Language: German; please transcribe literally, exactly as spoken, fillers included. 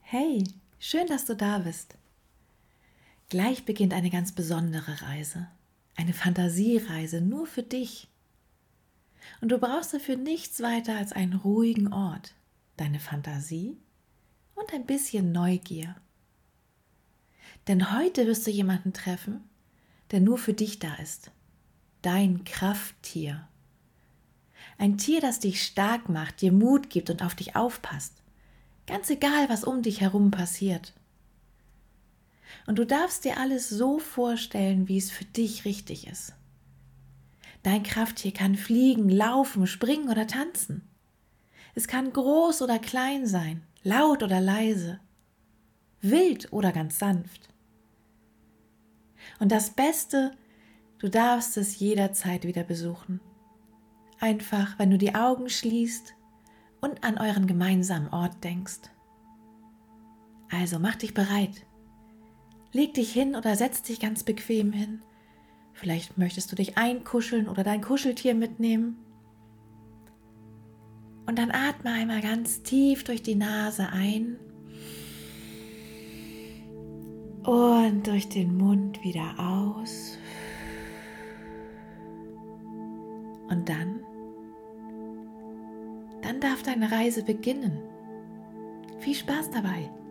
Hey, schön, dass du da bist. Gleich beginnt eine ganz besondere Reise, eine Fantasiereise nur für dich. Und du brauchst dafür nichts weiter als einen ruhigen Ort, deine Fantasie und ein bisschen Neugier. Denn heute wirst du jemanden treffen, der nur für dich da ist. Dein Krafttier. Ein Tier, das dich stark macht, dir Mut gibt und auf dich aufpasst. Ganz egal, was um dich herum passiert. Und du darfst dir alles so vorstellen, wie es für dich richtig ist. Dein Krafttier kann fliegen, laufen, springen oder tanzen. Es kann groß oder klein sein, laut oder leise, wild oder ganz sanft. Und das Beste, du darfst es jederzeit wieder besuchen. Einfach, wenn du die Augen schließt und an euren gemeinsamen Ort denkst. Also mach dich bereit. Leg dich hin oder setz dich ganz bequem hin. Vielleicht möchtest du dich einkuscheln oder dein Kuscheltier mitnehmen. Und dann atme einmal ganz tief durch die Nase ein und durch den Mund wieder aus. Und dann, dann darf deine Reise beginnen. Viel Spaß dabei!